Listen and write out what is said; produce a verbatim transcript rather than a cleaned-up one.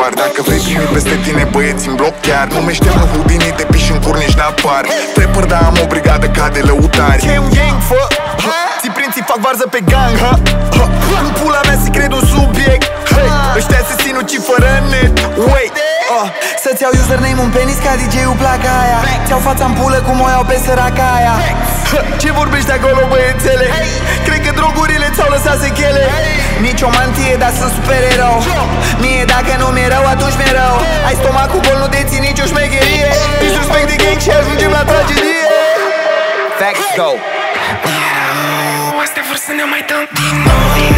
apar. Dacă vrei primi peste tine băieți în bloc chiar. Numește-mă Houdini, te piși în cur, nici n-apar. Trapper, dar am o brigadă ca de lăutari. E un gang, fă ții prinții fac varză pe gang, ha? În pula mea se cred un subiect, hey. Ăștia se sinuci fără net, wait uh. Să-ți iau username un penis ca D J-ul placa aia. Ți-au fața în pulă cum o iau pe săraca aia. Ce vorbești acolo, băiețele? Cred că drogurile ți-au lăsat sechele. Nici o mantie, dar sunt supererou. Mie dacă nu mi-e rău, atunci mi-e rău. Ai stomacul gol, nu deții nici o șmecherie. Disrespect de gang și ajungem la tragedie. Facts go. Astea vor să ne mai dăm din nou.